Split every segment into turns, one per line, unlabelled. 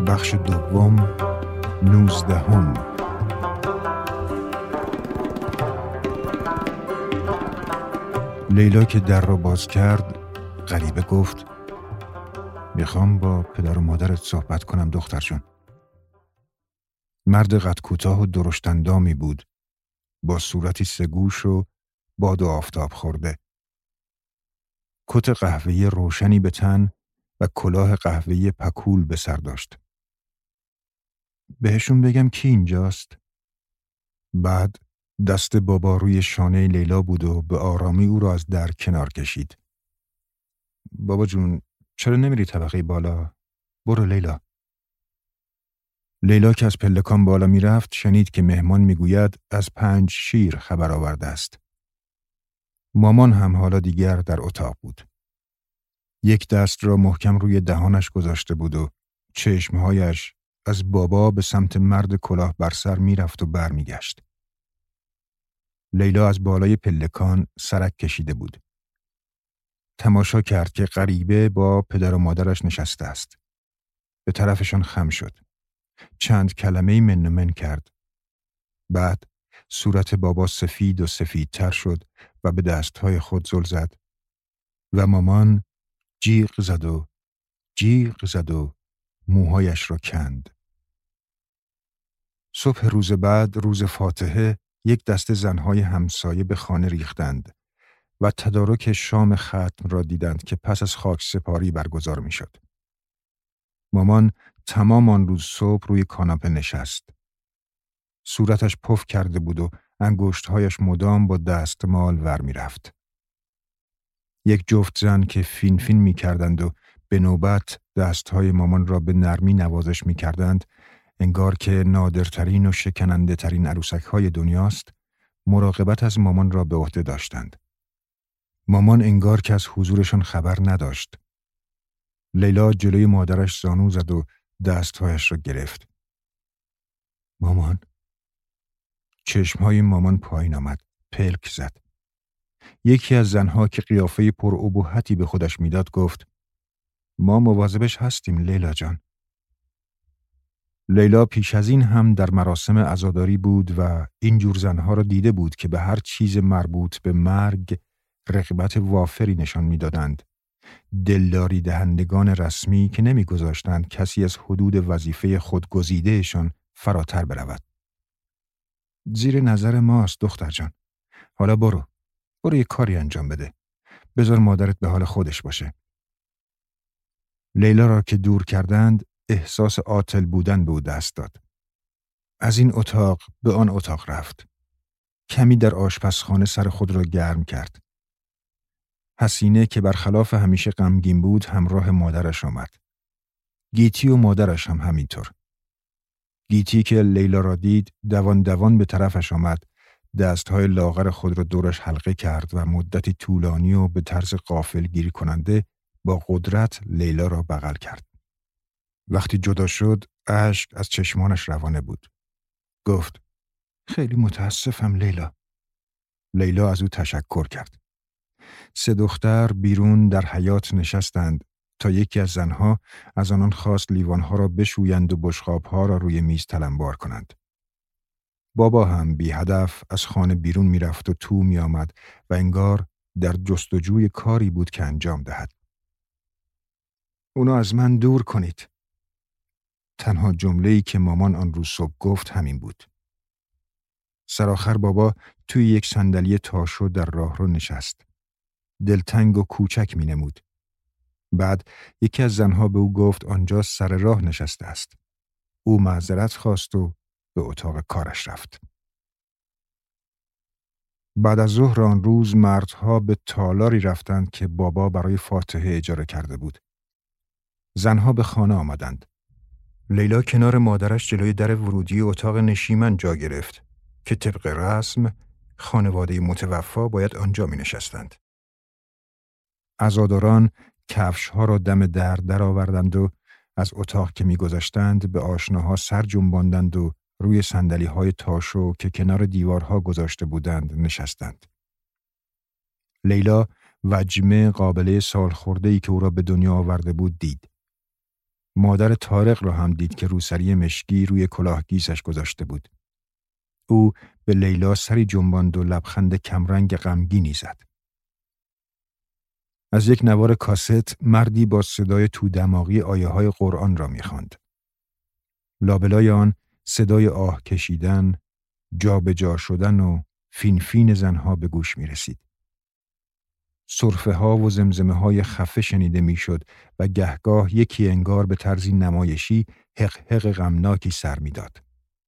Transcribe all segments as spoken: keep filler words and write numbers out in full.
بخش دوم، نوزدهم. لیلا که در را باز کرد غریبه گفت: میخوام با پدر و مادرت صحبت کنم دختر جون. مرد قد کوتاه و درشتندامی بود، با صورتی سگوش و باد و آفتاب خورده. کت قهوه‌ای روشنی به تن و کلاه قهوه‌ای پکول به سر داشت. بهشون بگم کی اینجاست؟ بعد دست بابا روی شانه لیلا بود و به آرامی او را از در کنار کشید. بابا جون، چرا نمیری طبقه بالا؟ برو لیلا. لیلا که از پلکان بالا میرفت شنید که مهمان میگوید از پنج شیر خبر آورده است. مامان هم حالا دیگر در اتاق بود. یک دست را محکم روی دهانش گذاشته بود و چشمهایش از بابا به سمت مرد کلاه بر سر میرفت و بر میگشت. لیلا از بالای پلکان سرک کشیده بود. تماشا کرد که غریبه با پدر و مادرش نشسته است. به طرفشان خم شد. چند کلمه من و من کرد. بعد صورت بابا سفید و سفیدتر شد و به دستهای خود زل زد و مامان جیغ زد و جیغ زد و موهایش را کند. صبح روز بعد، روز فاتحه، یک دسته زنهای همسایه به خانه ریختند و تدارک شام ختم را دیدند که پس از خاک سپاری برگزار می شد. مامان تمام آن روز صبح روی کاناپه نشست. صورتش پف کرده بود و انگشتهایش مدام با دستمال ور می رفت. یک جفت زن که فین فین می کردند و به نوبت دستهای مامان را به نرمی نوازش می کردند، انگار که نادرترین و شکننده ترین عروسک های دنیاست، مراقبت از مامان را به عهده داشتند. مامان انگار که از حضورشان خبر نداشت. لیلا جلوی مادرش زانو زد و دستهایش را گرفت. مامان. چشمهای مامان پایین آمد. پلک زد. یکی از زنها که قیافه پرابهتی به خودش میداد گفت: ما مواظبش هستیم لیلا جان. لیلا پیش از این هم در مراسم عزاداری بود و این جور زنها را دیده بود که به هر چیز مربوط به مرگ رغبت وافری نشان میدادند. دلداری دهندگان رسمی که نمیگذاشتند کسی از حدود وظیفه خودگزیدهشان فراتر برود. زیر نظر ماست دختر جان. حالا برو. برو یه کاری انجام بده. بذار مادرت به حال خودش باشه. لیلا را که دور کردند احساس عاطل بودن به او دست داد. از این اتاق به آن اتاق رفت. کمی در آشپزخانه سر خود را گرم کرد. حسینه که برخلاف همیشه غمگین بود همراه مادرش آمد. گیتی و مادرش هم همینطور. گیتی که لیلا را دید دوان دوان به طرفش آمد، دستهای لاغر خود را دورش حلقه کرد و مدتی طولانی و به طرز غافلگیری کننده با قدرت لیلا را بغل کرد. وقتی جدا شد اشک از چشمانش روانه بود. گفت: خیلی متاسفم لیلا. لیلا از او تشکر کرد. سه دختر بیرون در حیاط نشستند تا یکی از زنها از آنان خواست لیوانها را بشویند و بشقابها را روی میز تلمبار کنند. بابا هم بی هدف از خانه بیرون می رفت و تو می آمد و انگار در جستجوی کاری بود که انجام دهد. اونو از من دور کنید. تنها جمله‌ای که مامان آن روز صبح گفت همین بود. سرآخر بابا توی یک صندلی تاشو در راهرو نشست. دلتنگ و کوچک می نمود. بعد یکی از زنها به او گفت آنجا سر راه نشسته است. او معذرت خواست و به اتاق کارش رفت. بعد از ظهر آن روز مردها به تالاری رفتند که بابا برای فاتحه اجاره کرده بود. زنها به خانه آمدند. لیلا کنار مادرش جلوی در ورودی اتاق نشیمن جا گرفت که طبق رسم خانواده متوفا باید آنجا می نشستند. عزاداران کفش‌ها را دم در در آوردند و از اتاق که می گذاشتند به آشناها سر جنباندند و روی صندلی‌های تاشو که کنار دیوارها گذاشته بودند نشستند. لیلا وجمه قابله سالخورده‌ای که او را به دنیا آورده بود دید. مادر طارق را هم دید که روسری مشکی روی کلاه گیسش گذاشته بود. او به لیلا سری جنباند و لبخند کمرنگ غمگینی زد. از یک نوار کاست مردی با صدای تو دماغی آیه های قرآن را می‌خواند. لابلای آن صدای آه کشیدن، جا به جا شدن و فین فین زنها به گوش می رسید. سرفه ها و زمزمه های خفه شنیده می شد و گهگاه یکی انگار به طرزی نمایشی حق حق غمناکی سر می داد.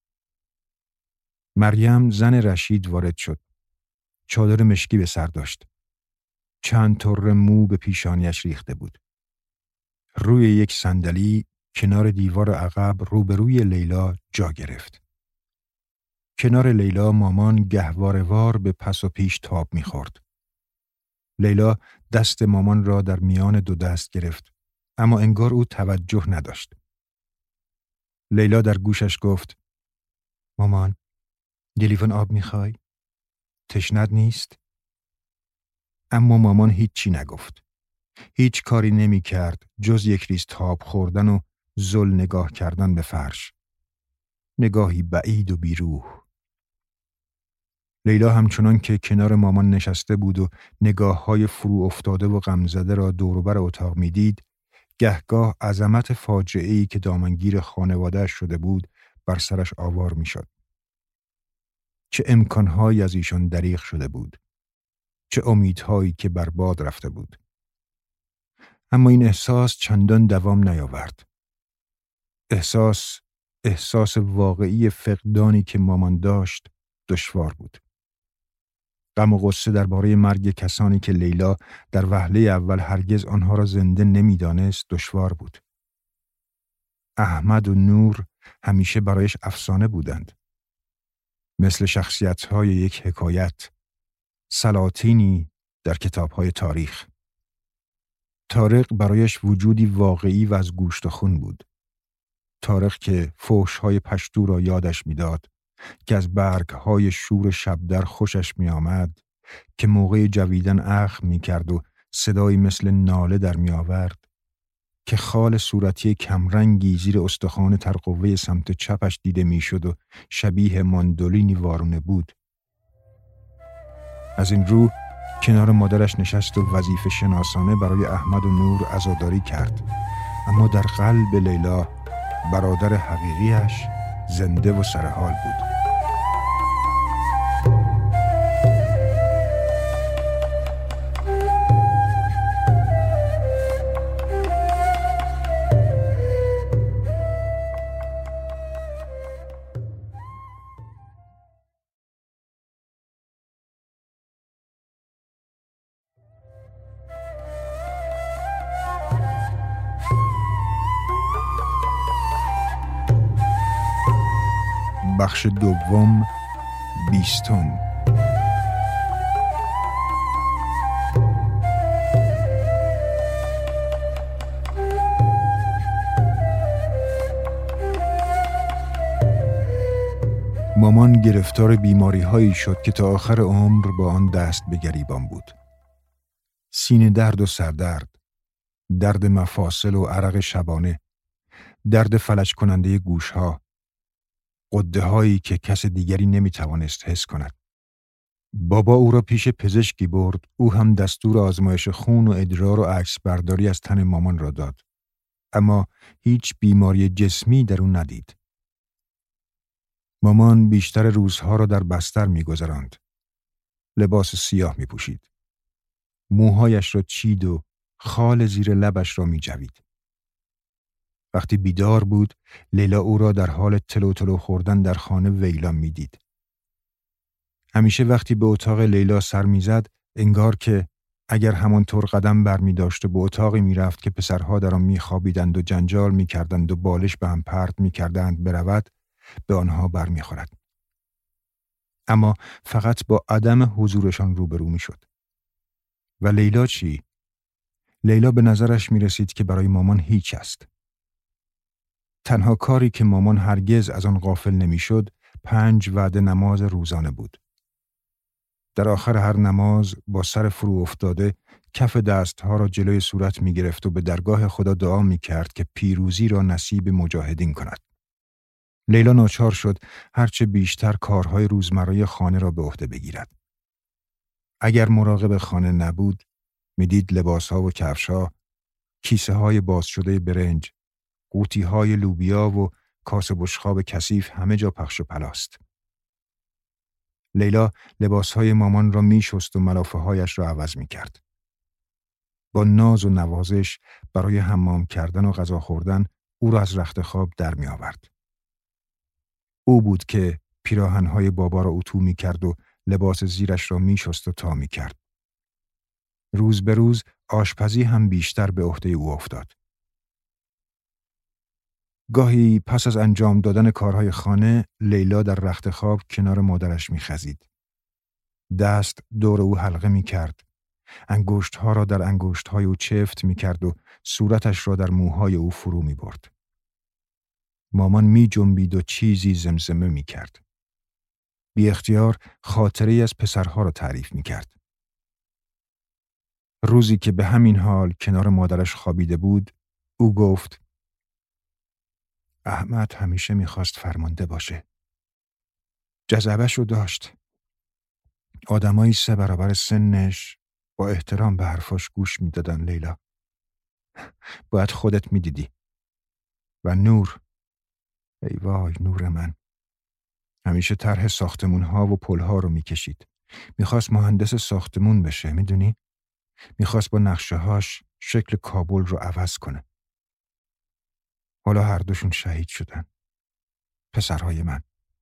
مریم زن رشید وارد شد. چادر مشکی به سر داشت. چند طره مو به پیشانیش ریخته بود. روی یک صندلی کنار دیوار عقب روبروی لیلا جا گرفت. کنار لیلا مامان گهواره‌وار به پس و پیش تاب می‌خورد. لیلا دست مامان را در میان دو دست گرفت، اما انگار او توجه نداشت. لیلا در گوشش گفت: مامان، یه لیوان آب می‌خوای؟ تشنت نیست؟ اما مامان هیچی نگفت. هیچ کاری نمی‌کرد جز یک ریز تاب خوردن و زل نگاه کردن به فرش. نگاهی بعید و بیروح. لیلا همچنان که کنار مامان نشسته بود و نگاه‌های فرو افتاده و غمزده را دوروبر اتاق می‌دید، گهگاه عظمت فاجعه‌ای که دامنگیر خانواده‌اش شده بود بر سرش آوار می‌شد. چه امکان‌هایی از ایشان دریغ شده بود. چه امیدهایی که برباد رفته بود. اما این احساس چندان دوام نیاورد. احساس احساس واقعی فقدانی که مامان داشت دشوار بود. غم و غصه درباره مرگ کسانی که لیلا در وهله اول هرگز آنها را زنده نمی‌دانست دشوار بود. احمد و نور همیشه برایش افسانه بودند. مثل شخصیت‌های یک حکایت، سلاطینی در کتاب‌های تاریخ. طارق برایش وجودی واقعی و از گوشت و خون بود. طارق که فحش‌های پشتو را یادش می‌داد، که از برگ‌های شور شبدر خوشش می‌آمد، که موقع جویدن اخم می‌کرد و صدایی مثل ناله در می‌آورد، که خال صورتی کمرنگی زیر استخوان ترقوه سمت چپش دیده می‌شد و شبیه ماندولینی وارونه بود. از این رو کنار مادرش نشست و وظیفه شناسانه برای احمد و نور عزاداری کرد، اما در قلب لیلا برادر حقیقیش زنده و سرحال بود. بخش دوم، بیستم. مامان گرفتار بیماری هایی شد که تا آخر عمر با آن دست به گریبان بود. سینه درد و سردرد، درد مفاصل و عرق شبانه، درد فلج کننده گوش ها، قده هایی که کس دیگری نمی توانست حس کند. بابا او را پیش پزشکی برد. او هم دستور آزمایش خون و ادرار و عکس برداری از تن مامان را داد. اما هیچ بیماری جسمی در او ندید. مامان بیشتر روزها را در بستر می گذراند. لباس سیاه می پوشید. موهایش را چید و خال زیر لبش را می جوید. وقتی بیدار بود، لیلا او را در حال تلو تلو خوردن در خانه ویلان می دید. همیشه وقتی به اتاق لیلا سر می زد، انگار که اگر همانطور قدم بر می داشت و به اتاقی می رفت که پسرها در آن می خوابیدند و جنجال می کردند و بالش به هم پرت می کردند برود، به آنها بر می خورد. اما فقط با عدم حضورشان روبرو می شد. و لیلا چی؟ لیلا به نظرش می رسید که برای مامان هیچ است. تنها کاری که مامان هرگز از آن غافل نمی شد، پنج وعده نماز روزانه بود. در آخر هر نماز با سر فرو افتاده کف دستها را جلوی صورت می گرفت و به درگاه خدا دعا می کرد که پیروزی را نصیب مجاهدین کند. لیلا ناچار شد هرچه بیشتر کارهای روزمره خانه را به عهده بگیرد. اگر مراقب خانه نبود، میدید لباسها و کفشها، کیسه های باز شده برنج، قوطی های لوبیا و کاسه بشقاب کثیف همه جا پخش و پلاست. لیلا لباسهای مامان را می شست و ملافه هایش را عوض می کرد. با ناز و نوازش برای حمام کردن و غذا خوردن او را از رخت خواب در می آورد. او بود که پیراهنهای بابا را اتو می کرد و لباس زیرش را می شست و تا می کرد. روز به روز آشپزی هم بیشتر به عهده او افتاد. گاهی پس از انجام دادن کارهای خانه، لیلا در رخت خواب کنار مادرش می خزید. دست دور او حلقه می کرد. انگشتها را در انگشتهای او چفت می کرد و صورتش را در موهای او فرو می برد. مامان می جنبید و چیزی زمزمه می کرد. بی اختیار خاطری از پسرها را تعریف می کرد. روزی که به همین حال کنار مادرش خوابیده بود، او گفت: احمد همیشه میخواست فرمانده باشه. جذبه‌شو داشت. آدمایی سه برابر سنش با احترام به حرفاش گوش میدادن. لیلا، باید خودت میدیدی. و نور، ای وای نور من، همیشه طرح ساختمون‌ها و پل‌ها رو میکشید. میخواست مهندس ساختمون بشه، میدونی؟ میخواست با نقشه‌هاش شکل کابل رو عوض کنه. حالا هر دوشون شهید شدن. پسرهای من.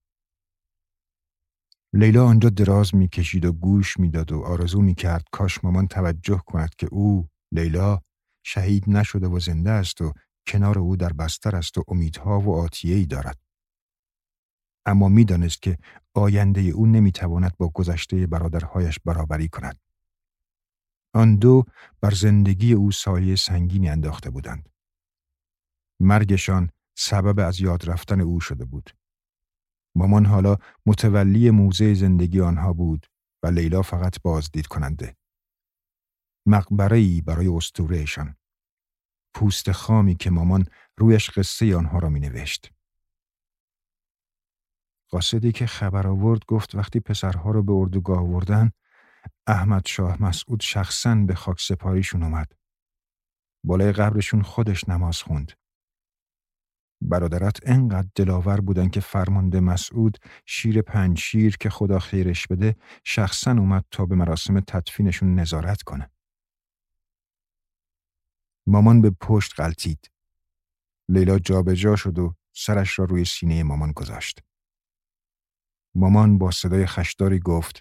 لیلا آنجا دراز میکشید و گوش میداد و آرزو میکرد کاش مامان توجه کند که او، لیلا، شهید نشده و زنده است و کنار او در بستر است و امیدها و آتیه‌ای دارد. اما میدانست که آینده او نمیتواند با گذشته برادرهایش برابری کند. آن دو بر زندگی او سایه سنگینی انداخته بودند. مرگشان سبب از یاد رفتن او شده بود. مامان حالا متولی موزه زندگی آنها بود و لیلا فقط بازدید کننده. مقبره‌ای برای اسطوره‌شان. پوست خامی که مامان رویش قصه آنها را می نوشت. قاصدی که خبر آورد گفت وقتی پسرها رو به اردوگاه آوردن، احمد شاه مسعود شخصاً به خاک سپاریشون اومد. بالای قبرشون خودش نماز خوند. برادرات انقدر دلاور بودن که فرمانده مسعود شیر پنج شیر که خدا خیرش بده شخصاً اومد تا به مراسم تدفینشون نظارت کنه. مامان به پشت غلتید. لیلا جا به جا شد و سرش را روی سینه مامان گذاشت. مامان با صدای خشداری گفت: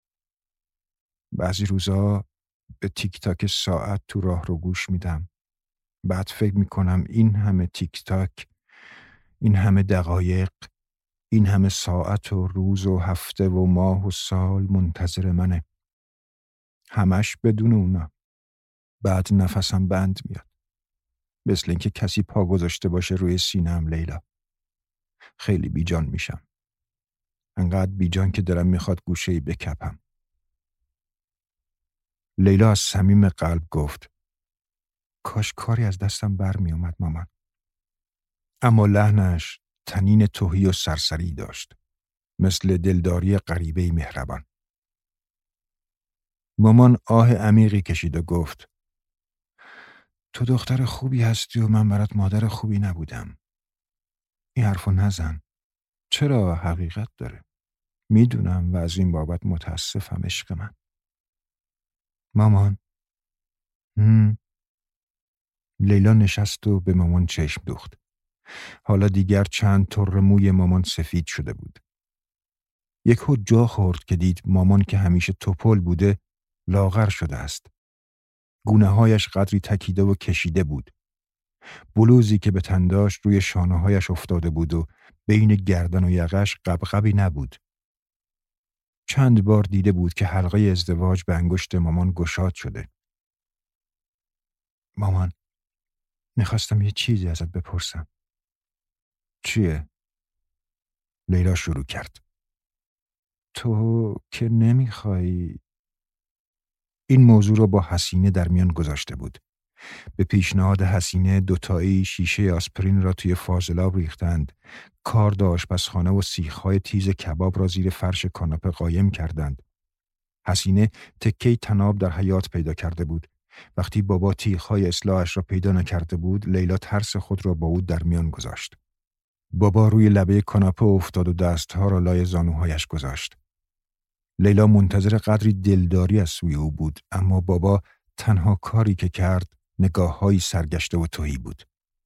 بعضی روزا به تیک تاک ساعت تو راه رو گوش میدم. بعد فکر میکنم این همه تیک تاک، این همه دقایق، این همه ساعت و روز و هفته و ماه و سال منتظر منه. همش بدون اونا. بعد نفسم بند میاد. مثل اینکه کسی پا گذاشته باشه روی سینه‌ام. لیلا، خیلی بیجان میشم. انقدر بیجان که دلم میخواد گوشه‌ای بکپم. لیلا از صمیم قلب گفت: کاش کاری از دستم بر می اومد مامان. اما لحنش تنین تهی و سرسری داشت، مثل دلداری غریبه مهربان. مامان آه عمیقی کشید و گفت: تو دختر خوبی هستی و من برات مادر خوبی نبودم. این حرفو نزن. چرا؟ حقیقت داره. میدونم و از این بابت متاسفم عشق من. مامان. هم. لیلا نشست و به مامان چشم دوخت. حالا دیگر چند طره موی مامان سفید شده بود. یک هو جا خورد که دید مامان که همیشه توپل بوده لاغر شده است. گونه هایش قدری تکیده و کشیده بود. بلوزی که به تن داشت روی شانه هایش افتاده بود و بین گردن و یقش قبقبی نبود. چند بار دیده بود که حلقه ازدواج به انگشت مامان گشاد شده. مامان، میخواستم یه چیزی ازت بپرسم. چیه؟ لیلا شروع کرد. تو که نمیخوای. این موضوع را با حسینه در میان گذاشته بود. به پیشنهاد حسینه دوتایی شیشه آسپرین را توی فاضلاب ریختند. کارد آشپزخانه و سیخ‌های تیز کباب را زیر فرش کاناپه قایم کردند. حسینه تکه‌ای طناب در حیاط پیدا کرده بود. وقتی بابا تیغ‌های اصلاحش را پیدا نکرده بود، لیلا ترس خود را با او در میان گذاشت. بابا روی لبه کاناپه افتاد و دستها را لای زانوهایش گذاشت. لیلا منتظر قدری دلداری از سوی او بود، اما بابا تنها کاری که کرد نگاه‌هایی سرگشته و تهی بود.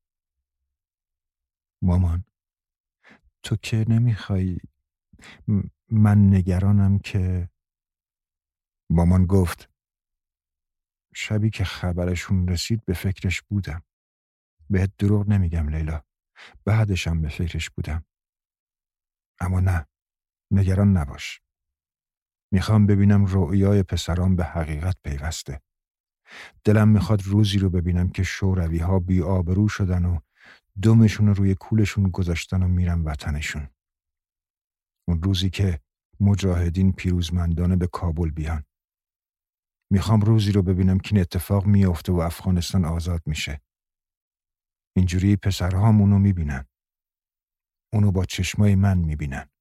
مامان، تو که نمیخوای. م- من نگرانم که. مامان گفت شبی که خبرشون رسید به فکرش بودم. بهت دروغ نمیگم لیلا. بعدشم به فکرش بودم. اما نه، نگران نباش. میخوام ببینم رؤیای پسرام به حقیقت پیوسته. دلم میخواد روزی رو ببینم که شوروی ها بی آبرو شدن و دمشون رو روی کولشون گذاشتن و میرن وطنشون. اون روزی که مجاهدین پیروزمندانه به کابل بیان. میخوام روزی رو ببینم که این اتفاق میافته و افغانستان آزاد میشه. اینجوری پسرهام اونو میبینن. اونو با چشمای من میبینن.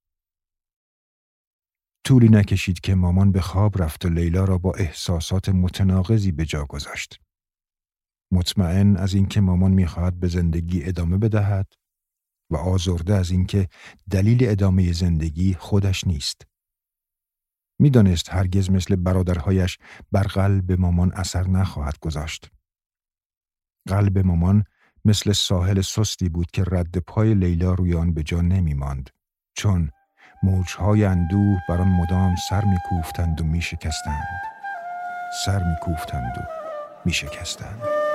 طولی نکشید که مامان به خواب رفت و لیلا را با احساسات متناقضی به جا گذاشت. مطمئن از اینکه مامان میخواهد به زندگی ادامه بدهد و آزرده از اینکه دلیل ادامه زندگی خودش نیست. میدانست هرگز مثل برادرهایش بر قلب مامان اثر نخواهد گذاشت. قلب مامان مثل ساحل سستی بود که رد پای لیلا روی آن به جا نمی ماند، چون موجهای اندوه بر آن مدام سر می‌کوفتند و می‌شکستند. سر می‌کوفتند و می‌شکستند.